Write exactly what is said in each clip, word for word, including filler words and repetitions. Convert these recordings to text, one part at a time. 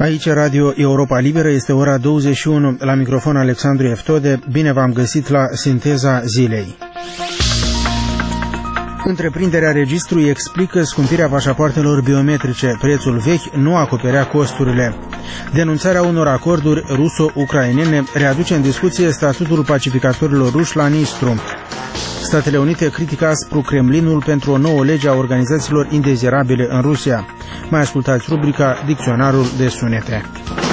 Aici Radio Europa Liberă, este ora douăzeci și unu, la microfon Alexandru Eftode. Bine v-am găsit la Sinteza Zilei. Întreprinderea Registrului explică scumpirea pașapoartelor biometrice. Prețul vechi nu acoperea costurile. Denunțarea unor acorduri ruso-ucrainene readuce în discuție statutul pacificatorilor ruși la Nistru. Statele Unite critică aspru Kremlinul pentru o nouă lege a organizațiilor indezirabile în Rusia. Mai ascultați rubrica Dicționarul de sunete.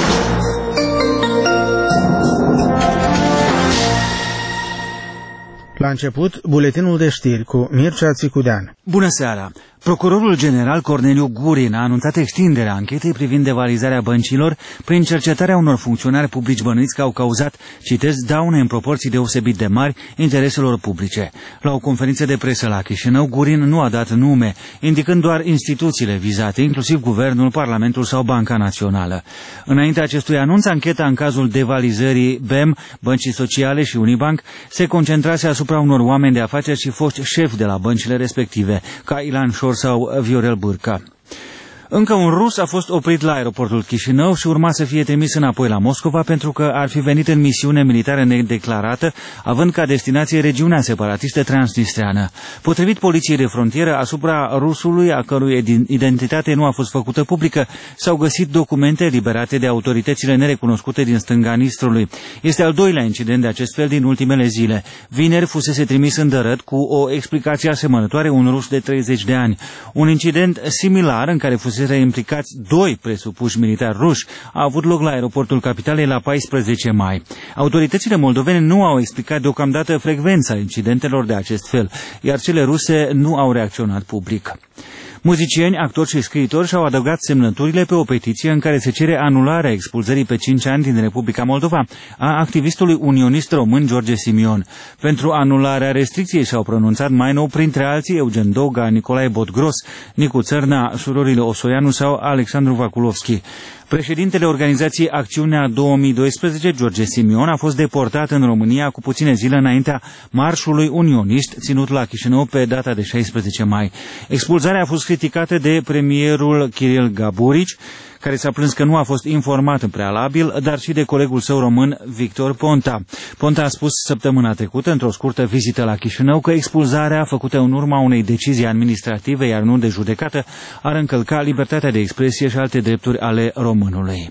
La început, buletinul de știri cu Mircea Țicudean. Bună seara! Procurorul general Corneliu Gurin a anunțat extinderea anchetei privind devalizarea băncilor prin cercetarea unor funcționari publici bănuiți că au cauzat, citez, daune în proporții deosebit de mari intereselor publice. La o conferință de presă la Chișinău, Gurin nu a dat nume, indicând doar instituțiile vizate, inclusiv Guvernul, Parlamentul sau Banca Națională. Înainte acestui anunț, ancheta în cazul devalizării B E M, Băncii Sociale și Unibank se concentrase asupra unor oameni de afaceri și foști șefi de la băncile respective, ca Ilan Șor sau Viorel Bârca. Încă un rus a fost oprit la aeroportul Chișinău și urma să fie trimis înapoi la Moscova pentru că ar fi venit în misiune militară nedeclarată, având ca destinație regiunea separatistă transnistreană. Potrivit poliției de frontieră, asupra rusului, a cărui identitate nu a fost făcută publică, s-au găsit documente liberate de autoritățile nerecunoscute din stânga Nistrului. Este al doilea incident de acest fel din ultimele zile. Vineri fusese trimis în Dărăt cu o explicație asemănătoare un rus de treizeci de ani. Un incident similar în care fusese implicați doi presupuși militari ruși a avut loc la aeroportul capitalei la paisprezece mai. Autoritățile moldovene nu au explicat deocamdată frecvența incidentelor de acest fel, iar cele ruse nu au reacționat public. Muzicieni, actori și scriitori și-au adăugat semnăturile pe o petiție în care se cere anularea expulzării pe cinci ani din Republica Moldova a activistului unionist român George Simion. Pentru anularea restricției și-au pronunțat mai nou, printre alții, Eugen Doga, Nicolae Botgros, Nicu Țărna, surorile Osoianu sau Alexandru Vaculovski. Președintele organizației Acțiunea două mii doisprezece, George Simion, a fost deportat în România cu puține zile înaintea marșului unionist ținut la Chișinău pe data de șaisprezece mai. Expulzarea a fost criticată de premierul Kiril Gaburici, care s-a plâns că nu a fost informat în prealabil, dar și de colegul său român, Victor Ponta. Ponta a spus săptămâna trecută, într-o scurtă vizită la Chișinău, că expulzarea, făcută în urma unei decizii administrative, iar nu de judecată, ar încălca libertatea de expresie și alte drepturi ale românului.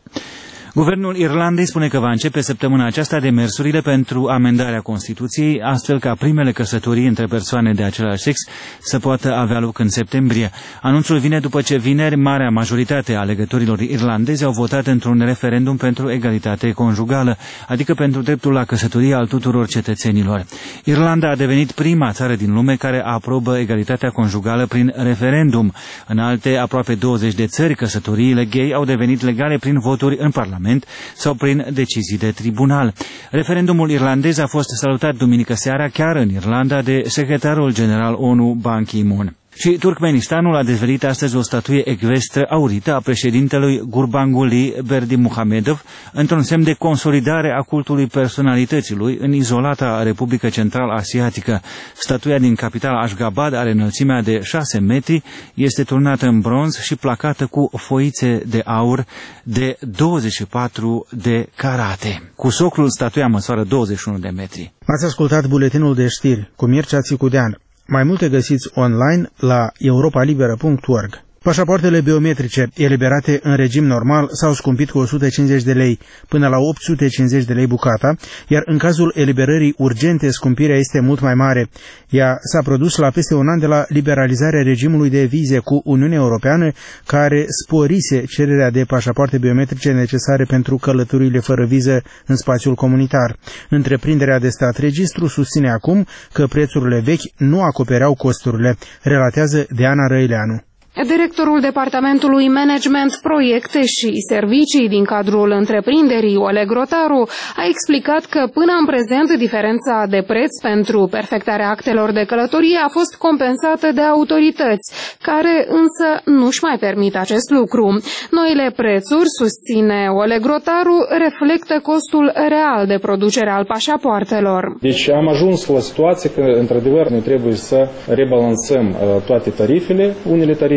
Guvernul Irlandei spune că va începe săptămâna aceasta demersurile pentru amendarea Constituției, astfel ca primele căsătorii între persoane de același sex să poată avea loc în septembrie. Anunțul vine după ce vineri marea majoritate a alegătorilor irlandezi au votat într-un referendum pentru egalitate conjugală, adică pentru dreptul la căsătorie al tuturor cetățenilor. Irlanda a devenit prima țară din lume care aprobă egalitatea conjugală prin referendum. În alte aproape douăzeci de țări, căsătoriile gay au devenit legale prin voturi în Parlament sau prin decizii de tribunal. Referendumul irlandez a fost salutat duminică seara chiar în Irlanda de secretarul general ONU Ban Ki-moon. Și Turkmenistanul a dezvăluit astăzi o statuie ecvestră aurită a președintelui Gurbanguly Berdimuhamedov într-un semn de consolidare a cultului personalității lui în izolata Republică Central-Asiatică. Statuia din capitala Ashgabat are înălțimea de șase metri, este turnată în bronz și placată cu foițe de aur de douăzeci și patru de carate. Cu soclul, statuia măsoară douăzeci și unu de metri. Ați ascultat buletinul de știri cu Mircea Țicudean. Mai multe găsiți online la europa liberă punct org. Pașapoartele biometrice eliberate în regim normal s-au scumpit cu o sută cincizeci de lei până la opt sute cincizeci de lei bucata, iar în cazul eliberării urgente scumpirea este mult mai mare. Ea s-a produs la peste un an de la liberalizarea regimului de vize cu Uniunea Europeană, care sporise cererea de pașapoarte biometrice necesare pentru călătoriile fără viză în spațiul comunitar. Întreprinderea de stat Registru susține acum că prețurile vechi nu acopereau costurile, relatează Diana Răileanu. Directorul Departamentului Management, Proiecte și Servicii din cadrul întreprinderii Oleg Rotaru a explicat că până în prezent diferența de preț pentru perfectarea actelor de călătorie a fost compensată de autorități, care însă nu-și mai permit acest lucru. Noile prețuri, susține Oleg Rotaru, reflectă costul real de producere al pașapoartelor. Deci am ajuns la situație că, într-adevăr, noi trebuie să rebalansăm toate tarifele. Unele tarife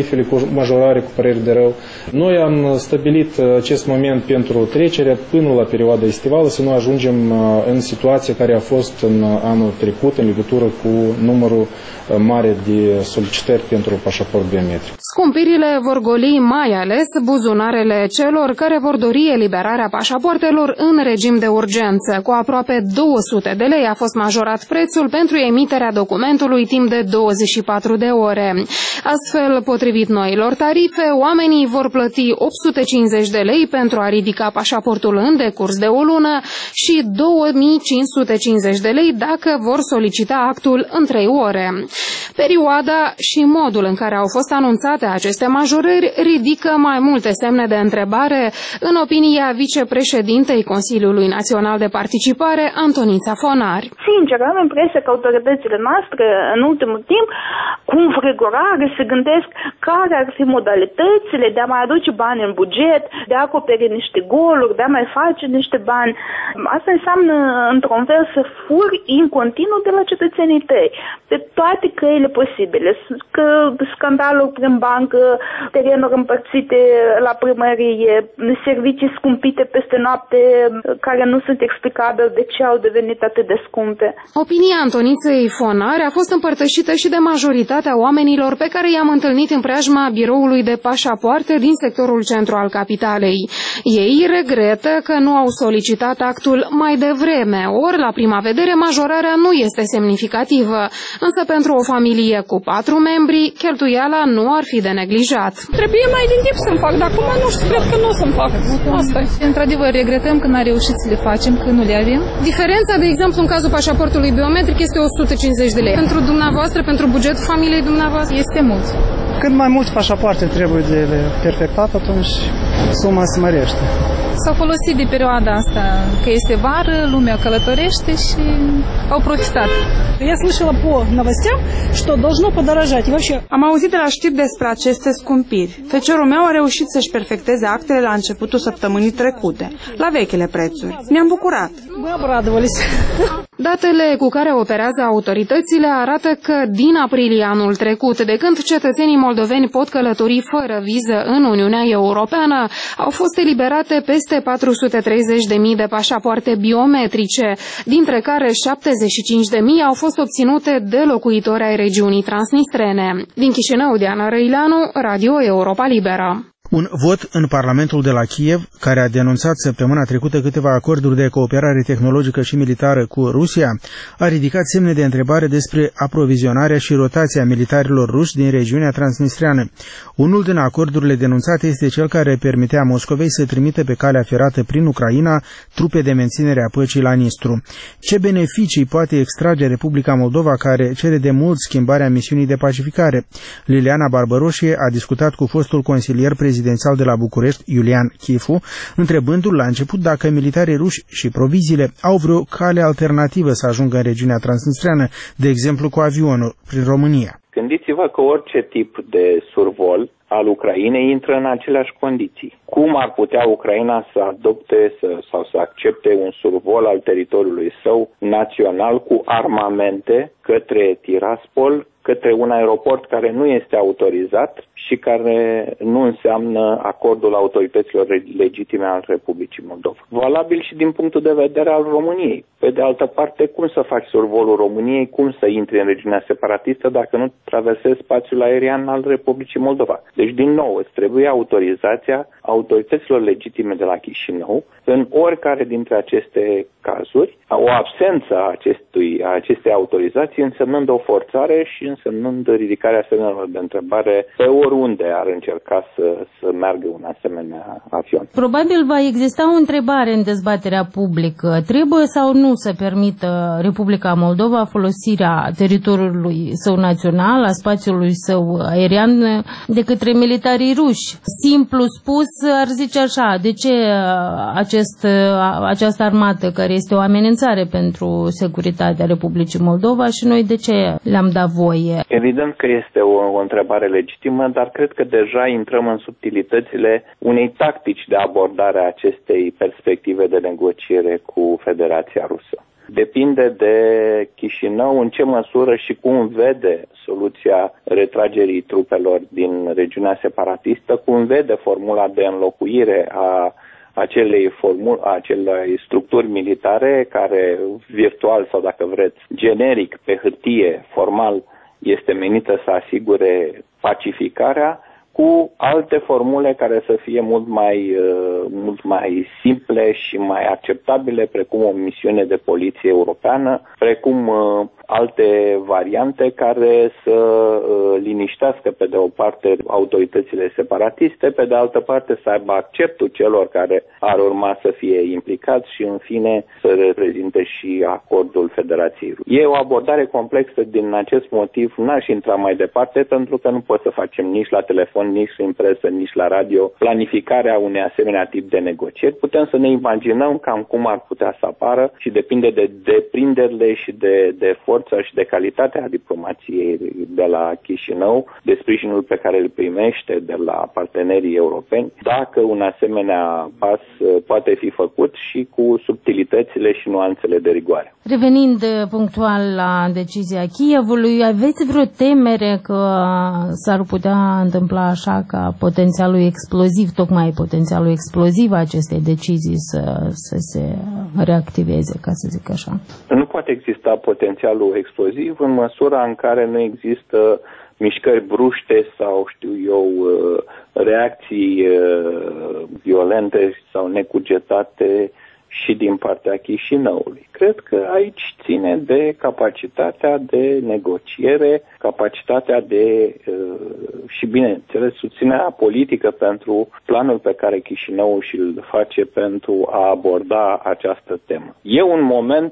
tarifele cu majorare cu păreri de rău. Noi am stabilit acest moment pentru trecerea până la perioada estivală, să nu ajungem în situația care a fost în anul trecut în legătură cu numărul mare de solicitări pentru pașaport biometric. Scumpirile vor goli mai ales buzunarele celor care vor dori eliberarea pașapoartelor în regim de urgență. Cu aproape două sute de lei a fost majorat prețul pentru emiterea documentului timp de douăzeci și patru de ore. Astfel, potrivit noilor tarife, oamenii vor plăti opt sute cincizeci de lei pentru a ridica pașaportul în decurs de o lună și două mii cinci sute cincizeci de lei dacă vor solicita actul în trei ore. Perioada și modul în care au fost anunțate aceste majorări ridică mai multe semne de întrebare, în opinia vicepreședintei Consiliului Național de Participare, Antonița Fonari. Sincer, am impresia că autoritățile noastre, în ultimul timp, cu înfrigurare se gândesc care ar fi modalitățile de a mai aduce bani în buget, de a acoperi niște goluri, de a mai face niște bani. Asta înseamnă, într-un fel, să furi în continuu de la cetățenii tăi, pe toate căile posibile. Că scandalul prin bancă, terenuri împărțite la primărie, servicii scumpite peste noapte care nu sunt explicabile de ce au devenit atât de scumpe. Opinia Antoniței Fonari a fost împărtășită și de majoritatea oamenilor pe care i-am întâlnit în preajma biroului de pașapoarte din sectorul centru al capitalei. Ei regretă că nu au solicitat actul mai devreme, ori la prima vedere majorarea nu este semnificativă, însă pentru o familie cu patru membri, cheltuiala nu ar fi de neglijat. Trebuie mai din timp să-mi fac, dar acum nu știu, cred că nu o să-mi fac. Asta e. Într-adevăr, regretăm că n-a reușit să le facem, că nu le avem. Diferența, de exemplu, în cazul pașaportului biometric este o sută cincizeci de lei. Pentru dumneavoastră, pentru bugetul familiei dumneavoastră, este mult. Cât mai multe pașapoarte trebuie de perfectat, atunci suma se mărește. S-au folosit de perioada asta, că este vară, lumea călătorește și au profitat. Я слышала по новостям, что должно подорожать. И вообще... Am auzit de la știri despre aceste scumpiri. Feciorul meu a reușit să-și perfecteze actele la începutul săptămânii trecute, la vechile prețuri. Ne-am bucurat. Мы обрадовались. Datele cu care operează autoritățile arată că din aprilie anul trecut, de când cetățenii moldoveni pot călători fără viză în Uniunea Europeană, au fost eliberate peste patru sute treizeci de mii de pașapoarte biometrice, dintre care șaptezeci și cinci de mii au fost obținute de locuitori ai regiunii transnistrene. Din Chișinău, Diana Răileanu, Radio Europa Liberă. Un vot în Parlamentul de la Kiev, care a denunțat săptămâna trecută câteva acorduri de cooperare tehnologică și militară cu Rusia, a ridicat semne de întrebare despre aprovizionarea și rotația militarilor ruși din regiunea transnistreană. Unul din acordurile denunțate este cel care permitea Moscovei să trimită pe calea ferată prin Ucraina trupe de menținere a păcii la Nistru. Ce beneficii poate extrage Republica Moldova, care cere de mult schimbarea misiunii de pacificare? Liliana Barbaroșie a discutat cu fostul consilier prezidențial de la București, Iulian Chifu, întrebându-l la început dacă militarii ruși și proviziile au vreo cale alternativă să ajungă în regiunea transnistreană, de exemplu cu avionul, prin România. Gândiți-vă că orice tip de survol al Ucrainei intră în aceleași condiții. Cum ar putea Ucraina să adopte să, sau să accepte un survol al teritoriului său național cu armamente către Tiraspol, către un aeroport care nu este autorizat și care nu înseamnă acordul autorităților legitime al Republicii Moldova. Valabil și din punctul de vedere al României. Pe de altă parte, cum să faci survolul României, cum să intri în regiunea separatistă dacă nu traversezi spațiul aerian al Republicii Moldova. Deci, din nou, îți trebuie autorizația autorităților legitime de la Chișinău în oricare dintre aceste cazuri, o absență a, acestui, a acestei autorizații însemnând o forțare și însemnând ridicarea semnelor de întrebare pe oriunde ar încerca să, să meargă un asemenea avion. Probabil va exista o întrebare în dezbaterea publică. Trebuie sau nu să permită Republica Moldova folosirea teritoriului său național, a spațiului său aerian, de către militarii ruși? Simplu spus, ar zice așa, de ce acest, această armată care este o amenințare pentru securitatea Republicii Moldova și noi de ce le-am dat voie? Evident că este o, o întrebare legitimă, dar cred că deja intrăm în subtilitățile unei tactici de abordare a acestei perspective de negociere cu Federația Rusă. Depinde de Chișinău în ce măsură și cum vede soluția retragerii trupelor din regiunea separatistă, cum vede formula de înlocuire a acelei, formul, acelei structuri militare care virtual sau dacă vreți generic pe hârtie formal este menită să asigure pacificarea, cu alte formule care să fie mult mai, mult mai simple și mai acceptabile, precum o misiune de poliție europeană, precum alte variante care să liniștească pe de o parte autoritățile separatiste, pe de altă parte să aibă acceptul celor care ar urma să fie implicați și în fine să reprezinte și acordul Federației Ruse. E o abordare complexă, din acest motiv n-aș intra mai departe, pentru că nu pot să facem nici la telefon, nici în presă, nici la radio planificarea unei asemenea tip de negocieri. Putem să ne imaginăm cam cum ar putea să apară și depinde de deprinderile și de, de forța și de calitatea diplomației de la Chișinău, de sprijinul pe care îl primește de la partenerii europeni, dacă un asemenea pas poate fi făcut și cu subtilitățile și nuanțele de rigoare. Revenind punctual la decizia Kievului, aveți vreo temere că s-ar putea întâmpla așa ca potențialul exploziv, tocmai potențialul exploziv a acestei decizii să, să se reactiveze, ca să zic așa? Nu poate exista potențialul exploziv în măsura în care nu există mișcări bruște sau, știu eu, reacții violente sau necugetate și din partea Chișinăului. Cred că aici ține de capacitatea de negociere, capacitatea de și, bineînțeles, susținerea politică pentru planul pe care Chișinăul și-l face pentru a aborda această temă. E un moment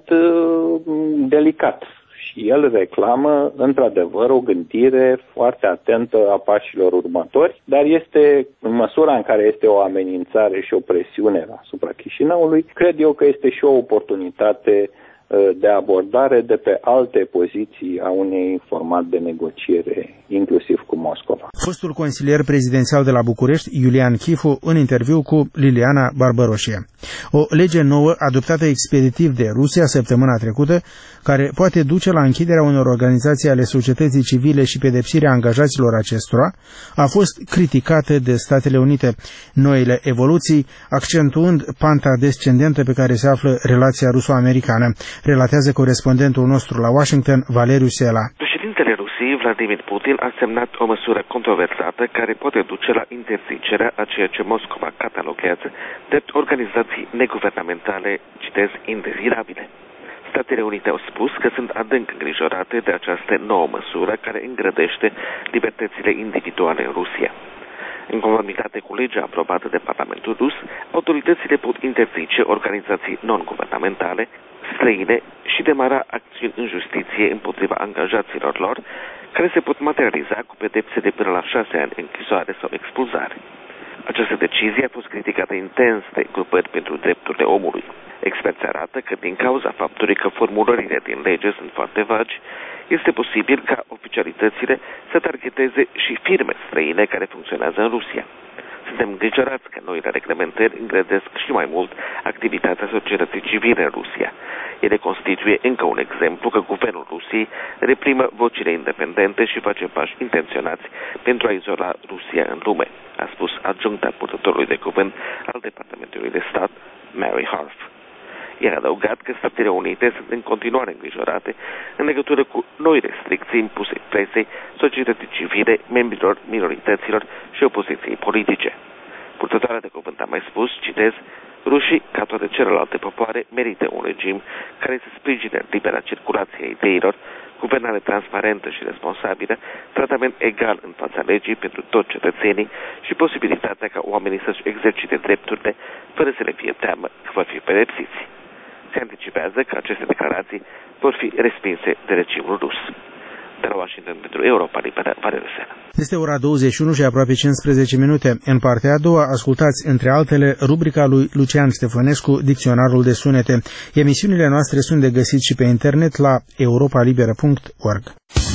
delicat. Și el reclamă, într-adevăr, o gândire foarte atentă a pașilor următori, dar este, în măsura în care este o amenințare și o presiune asupra Chișinăului, cred eu că este și o oportunitate de abordare de pe alte poziții a unei format de negociere, inclusiv cu Moscova. Fostul consilier prezidențial de la București, Iulian Chifu, în interviu cu Liliana Barbaroșie. O lege nouă adoptată expeditiv de Rusia săptămâna trecută, care poate duce la închiderea unor organizații ale societății civile și pedepsirea angajaților acestora, a fost criticată de Statele Unite. Noile evoluții accentuând panta descendentă pe care se află relația ruso-americană, relatează corespondentul nostru la Washington, Valeriu Sela. Președintele Rusiei, Vladimir Putin, a semnat o măsură controversată care poate duce la interzicerea a ceea ce Moscova cataloghează drept organizații neguvernamentale, citez, indezirabile. Statele Unite au spus că sunt adânc îngrijorate de această nouă măsură care îngrădește libertățile individuale în Rusia. În conformitate cu legea aprobată de Parlamentul rus, autoritățile pot interzice organizații non-guvernamentale, străine și demara acțiuni în justiție împotriva angajaților lor, care se pot materializa cu pedepse de până la șase ani închisoare sau expulzare. Această decizie a fost criticată intens de grupări pentru drepturile omului. Experții arată că din cauza faptului că formulările din lege sunt foarte vagi, este posibil ca oficialitățile să targeteze și firme străine care funcționează în Rusia. Suntem îngrijorați că noile reglementări îngrădesc și mai mult activitatea societății civile în Rusia. Ele constituie încă un exemplu că guvernul Rusiei reprimă vocile independente și face pași intenționați pentru a izola Rusia în lume, a spus adjuncta purtătorului de cuvânt al Departamentului de Stat, Mary Harf. Iar adăugat că Statele Unite sunt în continuare îngrijorate în legătură cu noi restricții impuse presei, societății civile, membrilor minorităților și opoziției politice. Purtătoarea de cuvânt a mai spus, citez, rușii, ca toate celelalte popoare, merită un regim care să sprijine libera circulație a ideilor, guvernare transparentă și responsabilă, tratament egal în fața legii pentru toți cetățenii și posibilitatea ca oamenii să-și exercite drepturile fără să le fie teamă că vor fi pedepsiți. Se anticipează că aceste declarații vor fi respinse de regimul rus. De la Washington pentru Europa Liberă, Valeriu Sela. Este ora douăzeci și unu și aproape cincisprezece minute. În partea a doua ascultați, între altele, rubrica lui Lucian Stefănescu, Dicționarul de sunete. Emisiunile noastre sunt de găsit și pe internet la europa liberă punct org.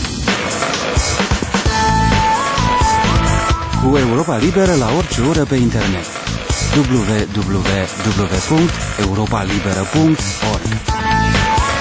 Cu Europa Liberă la orice oră pe internet. w w w punct europa liberă punct org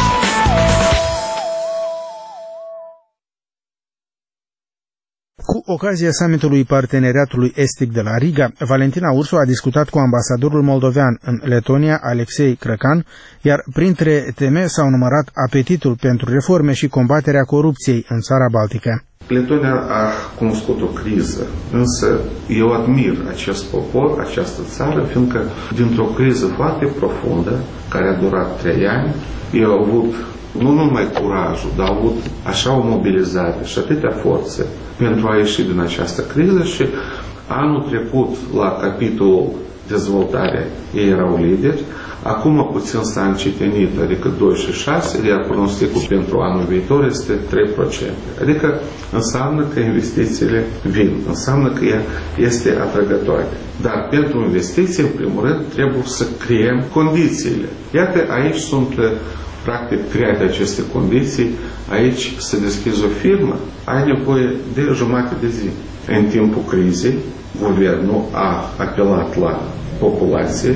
Cu ocazia summitului Parteneriatului Estic de la Riga, Valentina Ursu a discutat cu ambasadorul moldovean în Letonia, Alexei Crăcan, iar printre teme s-au numărat apetitul pentru reforme și combaterea corupției în țara Baltică. Letonia a cunoscut o criză, însă eu admir acest popor, această țară, fiindcă dintr-o criză foarte profundă, care a durat trei ani, ei au avut nu numai curajul, dar au avut așa o mobilizare și atâtea forțe pentru a ieși din această criză și anul trecut, la capitolul dezvoltare, ei erau lideri, acum puțin s-a încetinit, adică doi și șase, iar pronosticul pentru anul viitor este trei la sută. Adică înseamnă că investițiile vin, înseamnă că ea este atrăgătoare. Dar pentru investiții, în primul rând, trebuie să creăm condițiile. Iată, aici sunt practic create aceste condiții, aici să deschizi o firmă, ai nevoie de jumătate de zi. În timpul crizei, guvernul a apelat la populație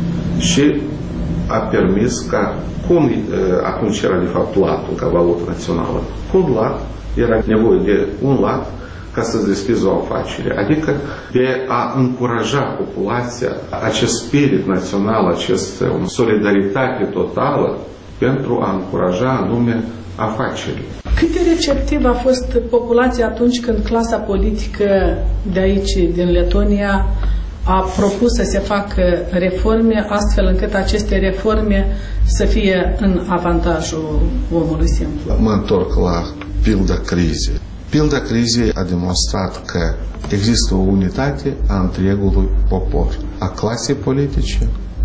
și a permis ca, cum atunci era de fapt latul ca valută națională, cum lat, era nevoie de un lat ca să deschizi o afacere, adică de a încuraja populația, acest spirit național, această solidaritate totală, pentru a încuraja anume afacerile. Cât de receptiv a fost populația atunci când clasa politică de aici, din Letonia, a propus să se facă reforme, astfel încât aceste reforme să fie în avantajul omului simplu? Mă întorc la pilda crizei. Pilda crizei a demonstrat că există o unitate a întregului popor, a clasei politice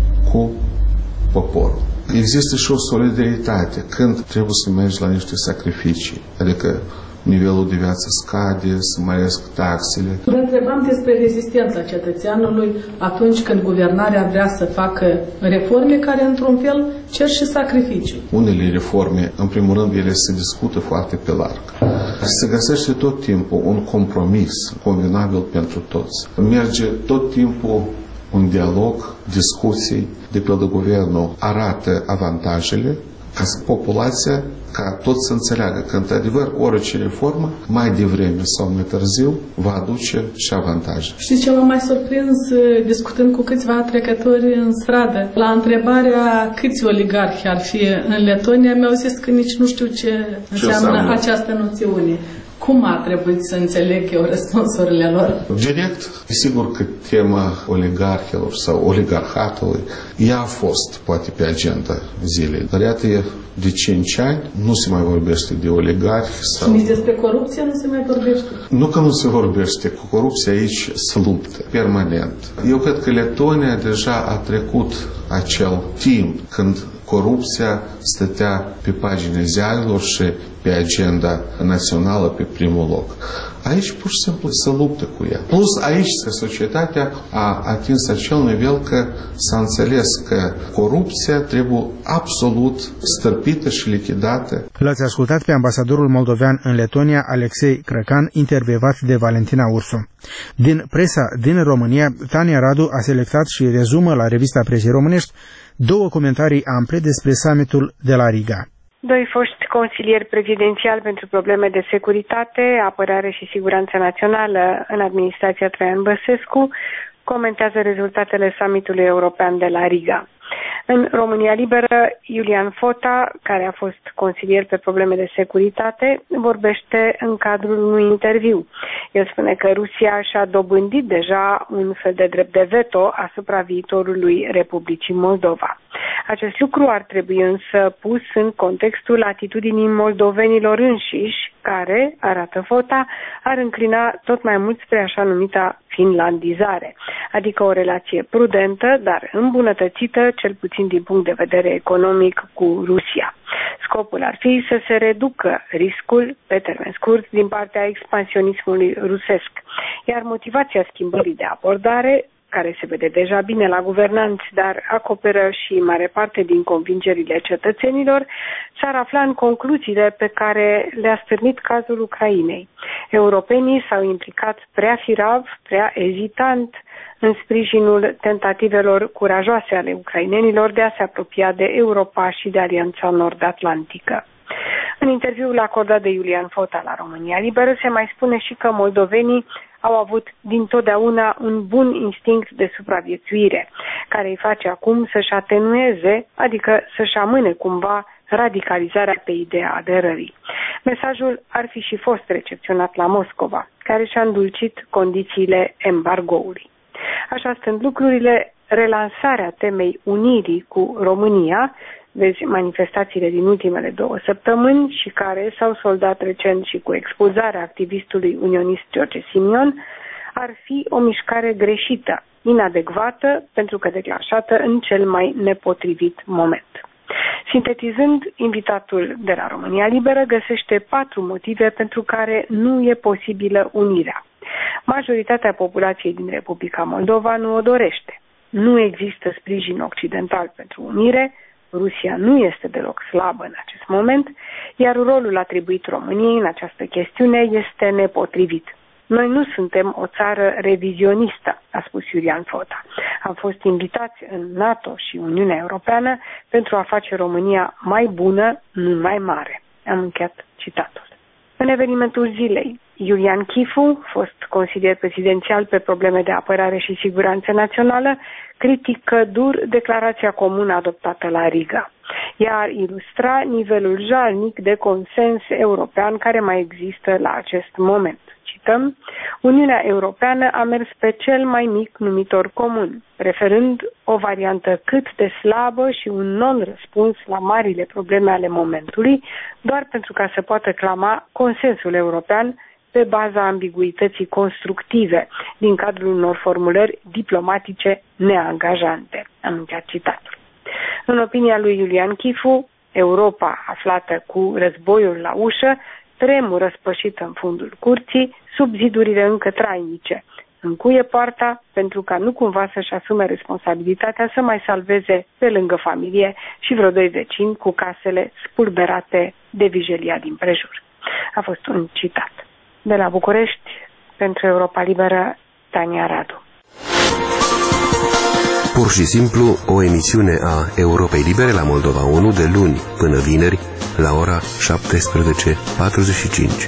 cu poporul. Există și o solidaritate când trebuie să mergi la niște sacrificii, adică nivelul de viață scade, să măresc taxele. Vă întrebam despre rezistența cetățeanului atunci când guvernarea vrea să facă reforme care, într-un fel, cer și sacrificiu. Unele reforme, în primul rând, ele se discută foarte pe larg. Se găsește tot timpul un compromis convenabil pentru toți. Merge tot timpul un dialog, discuții, de pildă guvernul arată avantajele ca populația, ca toți să înțeleagă că, într-adevăr, orice reformă, mai devreme sau mai târziu, va aduce și avantaje. Știți ce m-a mai surprins discutând cu câțiva trecători în stradă? La întrebarea câți oligarhi ar fi în Letonia, mi-au zis că nici nu știu ce, ce înseamnă, înseamnă această noțiune. Cum ar trebui să înțeleg eu răspunsurile lor? Direct, sigur că tema oligarhilor sau oligarhatului, ea a fost, poate, pe agenda zilei. Dar iată, de cinci ani nu se mai vorbește de oligarhi. Sau... Și nici despre corupție nu se mai vorbește? Nu că nu se vorbește, cu corupția aici se luptă permanent. Eu cred că Letonia deja a trecut acel timp când corupția stătea pe paginile ziarelor și pe agenda națională pe primul loc. Aici pur și simplu se luptă cu ea. Plus aici societatea a atins acel nivel că s-a înțeles că corupția trebuie absolut stârpită și lichidată. L-ați ascultat pe ambasadorul moldovean în Letonia, Alexei Crăcan, intervievat de Valentina Ursu. Din presa din România, Tania Radu a selectat și rezumă la revista Presei Românești două comentarii ample despre summitul de la Riga. Doi foști consilieri prezidențiali pentru probleme de securitate, apărare și siguranță națională în administrația Traian Băsescu comentează rezultatele summitului european de la Riga. În România Liberă, Iulian Fota, care a fost consilier pe probleme de securitate, vorbește în cadrul unui interviu. El spune că Rusia și-a dobândit deja un fel de drept de veto asupra viitorului Republicii Moldova. Acest lucru ar trebui însă pus în contextul atitudinii moldovenilor înșiși, care, arată Fota, ar înclina tot mai mult spre așa numita finlandizare, adică o relație prudentă, dar îmbunătățită, cel puțin din punct de vedere economic, cu Rusia. Scopul ar fi să se reducă riscul, pe termen scurt, din partea expansionismului rusesc, iar motivația schimbării de abordare, care se vede deja bine la guvernanți, dar acoperă și mare parte din convingerile cetățenilor, s-ar afla în concluziile pe care le-a stârnit cazul Ucrainei. Europenii s-au implicat prea firav, prea ezitant în sprijinul tentativelor curajoase ale ucrainenilor de a se apropia de Europa și de Alianța Nord-Atlantică. În interviul acordat de Iulian Fota la România Liberă se mai spune și că moldovenii au avut dintotdeauna un bun instinct de supraviețuire, care îi face acum să-și atenueze, adică să-și amâne cumva radicalizarea pe ideea aderării. Mesajul ar fi și fost recepționat la Moscova, care și-a îndulcit condițiile embargoului. Așa stând lucrurile, relansarea temei unirii cu România, vezi manifestațiile din ultimele două săptămâni și care s-au soldat recent și cu expulzarea activistului unionist George Simion, ar fi o mișcare greșită, inadecvată, pentru că declanșată în cel mai nepotrivit moment. Sintetizând, invitatul de la România Liberă găsește patru motive pentru care nu e posibilă unirea. Majoritatea populației din Republica Moldova nu o dorește. Nu există sprijin occidental pentru unire, Rusia nu este deloc slabă în acest moment, iar rolul atribuit României în această chestiune este nepotrivit. Noi nu suntem o țară revizionistă, a spus Iulian Fota. Am fost invitați în NATO și Uniunea Europeană pentru a face România mai bună, nu mai mare. Am încheiat citatul. În evenimentul zilei, Iulian Chifu, fost consilier prezidențial pe probleme de apărare și siguranță națională, critică dur declarația comună adoptată la Riga. Ea ar ilustra nivelul jalnic de consens european care mai există la acest moment. Cităm, Uniunea Europeană a mers pe cel mai mic numitor comun, preferând o variantă cât de slabă și un non-răspuns la marile probleme ale momentului, doar pentru ca să poată clama consensul european pe baza ambiguității constructive din cadrul unor formulări diplomatice neangajante. Am încheiat citatul. În opinia lui Iulian Chifu, Europa, aflată cu războiul la ușă, tremură spășită în fundul curții, sub zidurile încă trainice. Încuie poarta pentru ca nu cumva să-și asume responsabilitatea să mai salveze pe lângă familie și vreo doi vecini cu casele spulberate de vijelia din prejur. A fost un citat. De la București, pentru Europa Liberă, Tania Radu. Pur și simplu, o emisiune a Europei Libere la Moldova unu de luni până vineri la ora șaptesprezece patruzeci și cinci.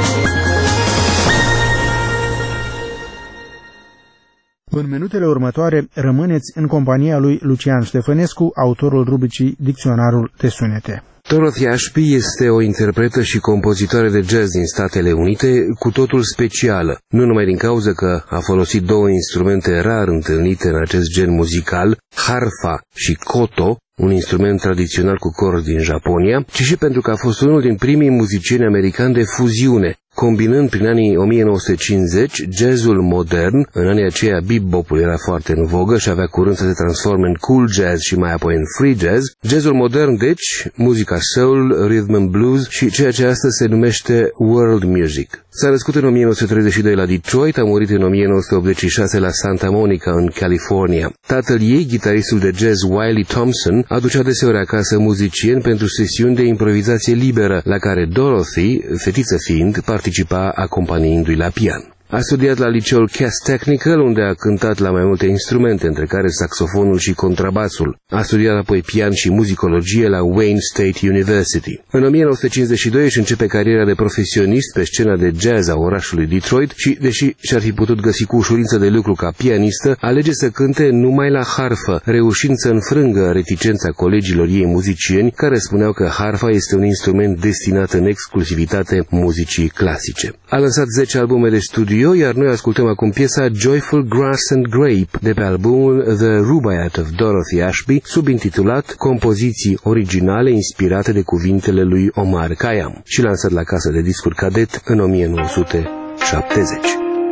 În minutele următoare rămâneți în compania lui Lucian Ștefănescu, autorul rubricii Dicționarul de sunete. Dorothy Ashby este o interpretă și compozitoare de jazz din Statele Unite, cu totul specială, nu numai din cauza că a folosit două instrumente rar întâlnite în acest gen muzical, harfa și koto, un instrument tradițional cu corzi din Japonia, ci și pentru că a fost unul din primii muzicieni americani de fuziune, combinând prin anii o mie nouă sute cincizeci jazzul modern. În anii aceia bebopul era foarte în vogă și avea curând să se transforme în cool jazz și mai apoi în free jazz. Jazzul modern, deci, muzica soul, rhythm and blues și ceea ce astăzi se numește world music. S-a născut în o mie nouă sute treizeci și doi la Detroit, a murit în o mie nouă sute optzeci și șase la Santa Monica, în California. Tatăl ei, gitaristul de jazz Wiley Thompson, aducea deseori acasă muzicieni pentru sesiuni de improvizație liberă, la care Dorothy, fetiță fiind, participa acompaniindu-i la pian. A studiat la liceul Cass Technical, unde a cântat la mai multe instrumente, între care saxofonul și contrabasul. A studiat apoi pian și muzicologie la Wayne State University. În o mie nouă sute cincizeci și doi își începe cariera de profesionist pe scena de jazz a orașului Detroit și, deși și-ar fi putut găsi cu ușurință de lucru ca pianistă, alege să cânte numai la harfă, reușind să înfrângă reticența colegilor ei muzicieni, care spuneau că harfa este un instrument destinat în exclusivitate muzicii clasice. A lansat zece albume de studio, iar noi ascultăm acum piesa Joyful Grass and Grape de pe albumul The Rubaiyat of Dorothy Ashby, subintitulat Compoziții originale inspirate de cuvintele lui Omar Khayyam și lansat la casă de discuri Cadet în o mie nouă sute șaptezeci.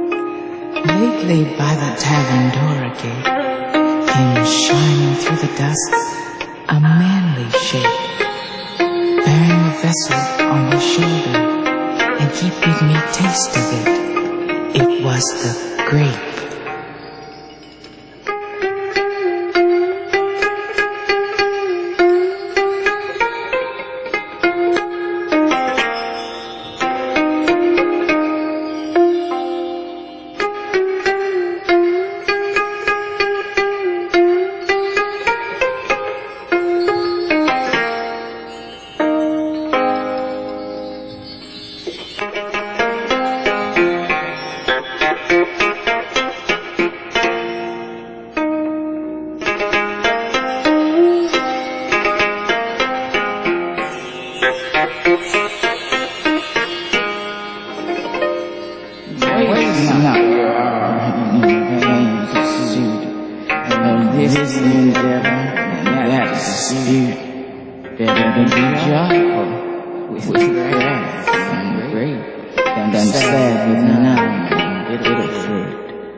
Lately by the tavern door gate came shining through the dusk a manly shape, bearing a vessel on his shoulder and keeping me taste of it. It was the grape. not pursuit of this endeavor, that dispute, better be joyful with wrath and great than sad with none and bitter fruit.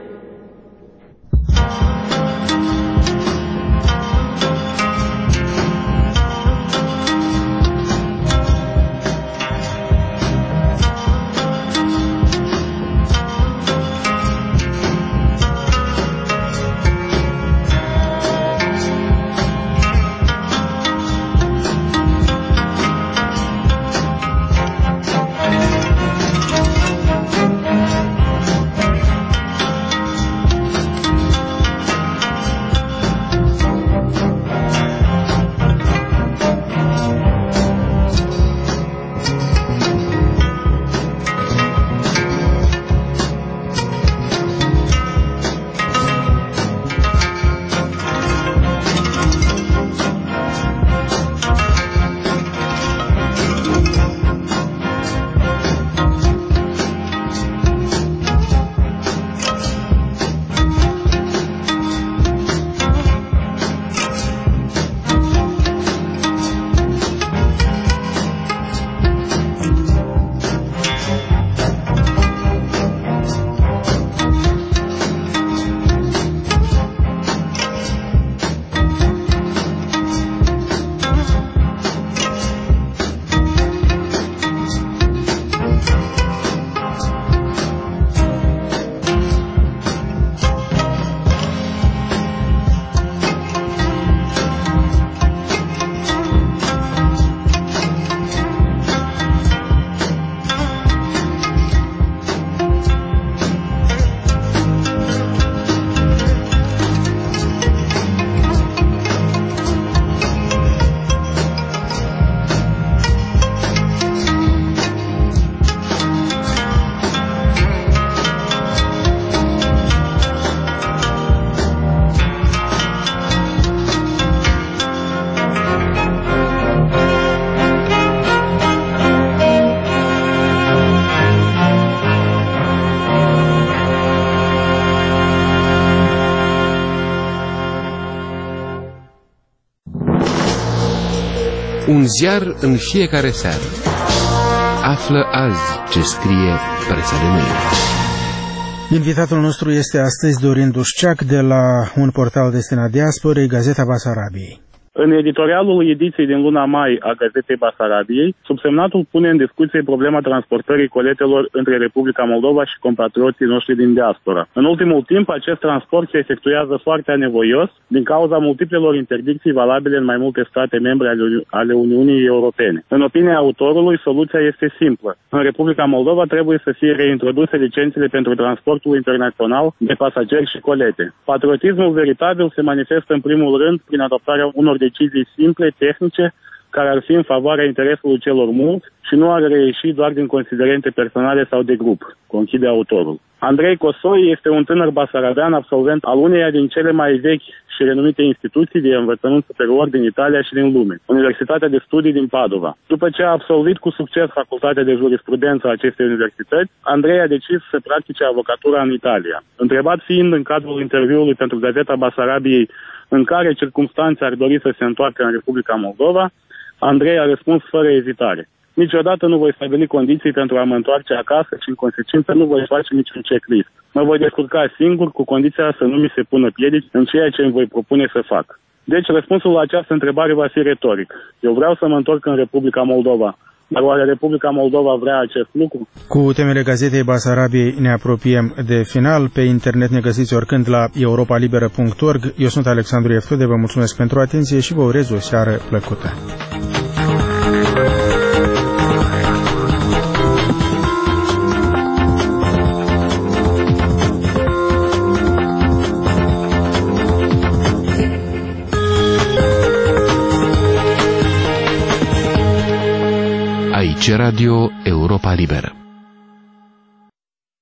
Un ziar în fiecare seară. Află azi ce scrie presa de mâine. Invitatul nostru este astăzi Dorin Dușceac de la un portal destinat diasporei, Gazeta Basarabiei. În editorialul ediției din luna mai a Gazetei Basarabiei, subsemnatul pune în discuție problema transportării coletelor între Republica Moldova și compatrioții noștri din diaspora. În ultimul timp, acest transport se efectuează foarte anevoios din cauza multiplelor interdicții valabile în mai multe state membre ale, Uni- ale Uniunii Europene. În opinia autorului, soluția este simplă. În Republica Moldova trebuie să fie reintroduse licențele pentru transportul internațional de pasageri și colete. Patriotismul veritabil se manifestă în primul rând prin adoptarea unor decizii simple, tehnice, care ar fi în favoarea interesului celor mulți și nu ar reieși doar din considerente personale sau de grup, conchide autorul. Andrei Cosoi este un tânăr basarabean absolvent al uneia din cele mai vechi și renumite instituții de învățământ superior din Italia și din lume, Universitatea de Studii din Padova. După ce a absolvit cu succes facultatea de jurisprudență a acestei universități, Andrei a decis să practice avocatura în Italia. Întrebat fiind în cadrul interviului pentru Gazeta Basarabiei în care circumstanțe ar dori să se întoarcă în Republica Moldova, Andrei a răspuns fără ezitare: niciodată nu voi stabili condiții pentru a mă întoarce acasă și, în consecință, nu voi face niciun checklist. Mă voi descurca singur, cu condiția să nu mi se pună piedici în ceea ce îmi voi propune să fac. Deci, răspunsul la această întrebare va fi retoric. Eu vreau să mă întorc în Republica Moldova. Dar oare Republica Moldova vrea acest lucru? Cu temele Gazetei Basarabiei ne apropiem de final. Pe internet ne găsiți oricând la europa liberă punct org. Eu sunt Alexandru Eftude, vă mulțumesc pentru atenție și vă urez o seară plăcută. Aici Radio Europa Liberă.